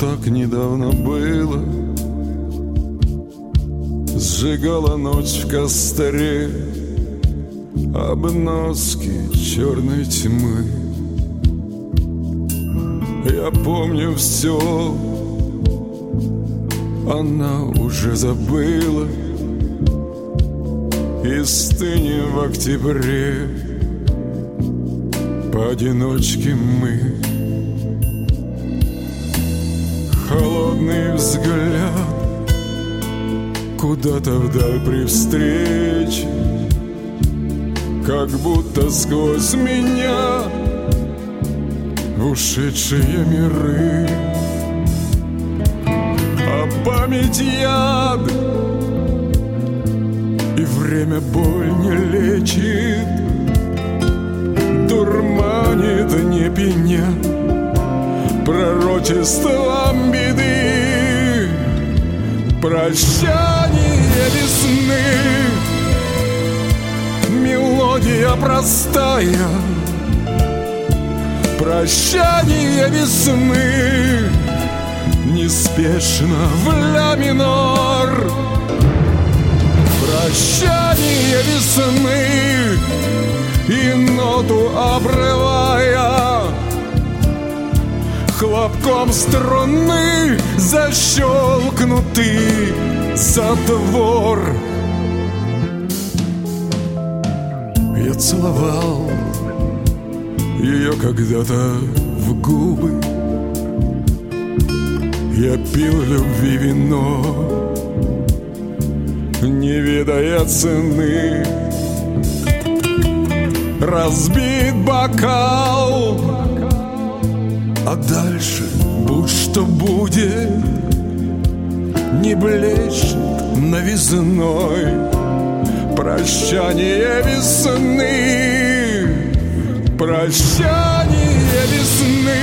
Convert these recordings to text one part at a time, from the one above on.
так недавно было. Сжигала ночь в костре обноски черной тьмы. Я помню все, она уже забыла. И стынем в октябре поодиночке мы. Холодный взгляд куда-то вдаль при встрече, как будто сквозь меня в ушедшие миры. А память яд, и время боль не лечит, дурманит не пеня пророчеством беды. Прощание весны, мелодия простая. Прощание весны, неспешно в ля минор. Прощание весны, и ноту обрывая, хлопком струны защелкнутый затвор. Я целовал ее когда-то в губы, я пил любви вино, не ведая цены. Разбит бокал, а дальше будь что будет, не блещет новизной. Прощание весны, прощание весны,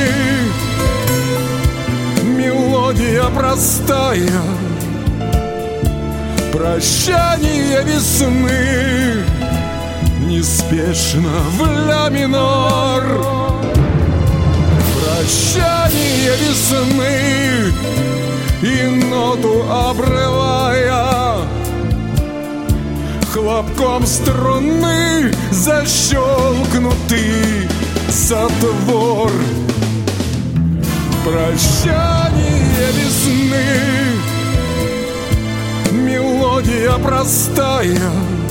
мелодия простая. Прощание весны, неспешно в ля минор. Прощание весны, и ноту обрывая, хлопком струны защелкнутый затвор. Прощание весны, мелодия простая.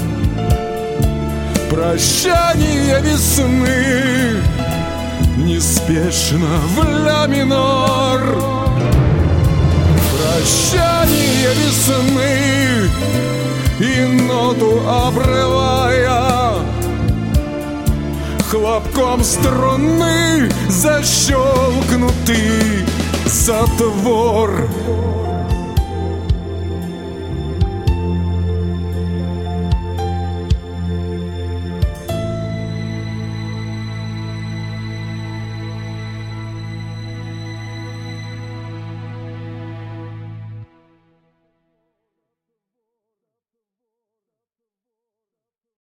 Прощание весны, неспешно в ля минор. Прощание весны, и ноту обрывая, хлопком струны защелкнутый затвор.